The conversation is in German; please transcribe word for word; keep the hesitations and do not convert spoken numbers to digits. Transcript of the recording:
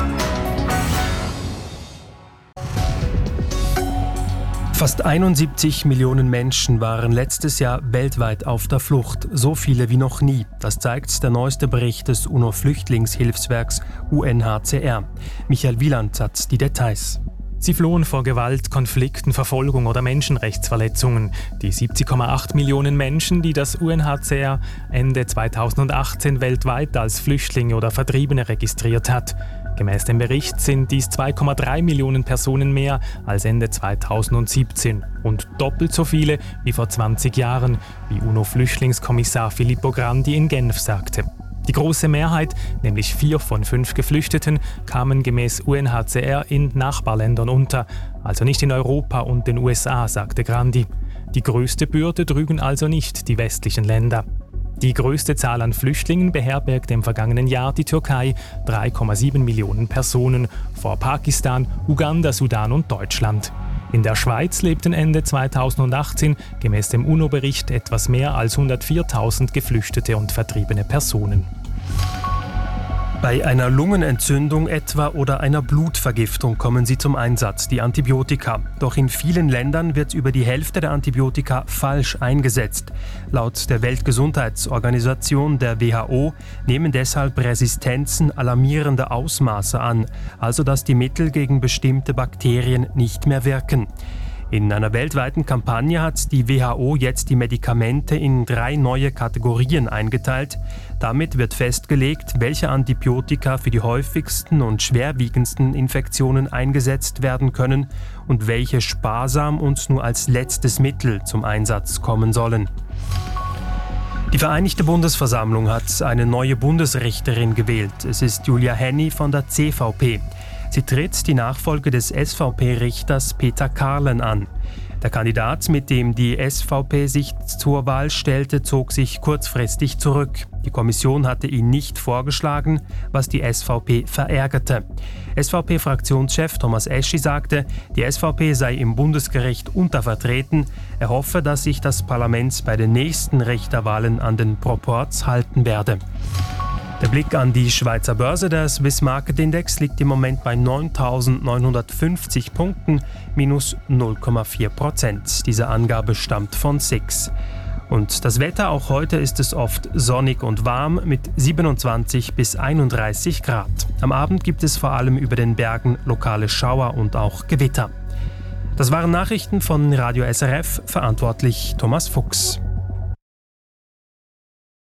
Fast einundsiebzig Millionen Menschen waren letztes Jahr weltweit auf der Flucht, so viele wie noch nie. Das zeigt der neueste Bericht des UNO-Flüchtlingshilfswerks U N H C R. Michael Wieland hat die Details. Sie flohen vor Gewalt, Konflikten, Verfolgung oder Menschenrechtsverletzungen. Die siebzig Komma acht Millionen Menschen, die das U N H C R Ende zweitausendachtzehn weltweit als Flüchtlinge oder Vertriebene registriert hat. Gemäß dem Bericht sind dies zwei Komma drei Millionen Personen mehr als Ende zweitausendsiebzehn und doppelt so viele wie vor zwanzig Jahren, wie UNO-Flüchtlingskommissar Filippo Grandi in Genf sagte. Die große Mehrheit, nämlich vier von fünf Geflüchteten, kamen gemäß U N H C R in Nachbarländern unter, also nicht in Europa und den U S A, sagte Grandi. Die größte Bürde trügen also nicht die westlichen Länder. Die größte Zahl an Flüchtlingen beherbergte im vergangenen Jahr die Türkei, drei Komma sieben Millionen Personen, vor Pakistan, Uganda, Sudan und Deutschland. In der Schweiz lebten Ende zweitausendachtzehn gemäß dem UNO-Bericht etwas mehr als hundertviertausend geflüchtete und vertriebene Personen. Bei einer Lungenentzündung etwa oder einer Blutvergiftung kommen sie zum Einsatz, die Antibiotika. Doch in vielen Ländern wird über die Hälfte der Antibiotika falsch eingesetzt. Laut der Weltgesundheitsorganisation, der W H O, nehmen deshalb Resistenzen alarmierende Ausmaße an, also dass die Mittel gegen bestimmte Bakterien nicht mehr wirken. In einer weltweiten Kampagne hat die W H O jetzt die Medikamente in drei neue Kategorien eingeteilt. Damit wird festgelegt, welche Antibiotika für die häufigsten und schwerwiegendsten Infektionen eingesetzt werden können und welche sparsam und nur als letztes Mittel zum Einsatz kommen sollen. Die Vereinigte Bundesversammlung hat eine neue Bundesrichterin gewählt. Es ist Julia Henny von der C V P. Sie tritt die Nachfolge des S V P-Richters Peter Karlen an. Der Kandidat, mit dem die S V P sich zur Wahl stellte, zog sich kurzfristig zurück. Die Kommission hatte ihn nicht vorgeschlagen, was die S V P verärgerte. S V P-Fraktionschef Thomas Eschi sagte, die S V P sei im Bundesgericht untervertreten. Er hoffe, dass sich das Parlament bei den nächsten Richterwahlen an den Proporz halten werde. Der Blick an die Schweizer Börse, der Swiss Market Index, liegt im Moment bei neuntausendneunhundertfünfzig Punkten, minus null Komma vier Prozent. Diese Angabe stammt von S I X. Und das Wetter, auch heute ist es oft sonnig und warm mit siebenundzwanzig bis einunddreißig Grad. Am Abend gibt es vor allem über den Bergen lokale Schauer und auch Gewitter. Das waren Nachrichten von Radio S R F, verantwortlich Thomas Fuchs.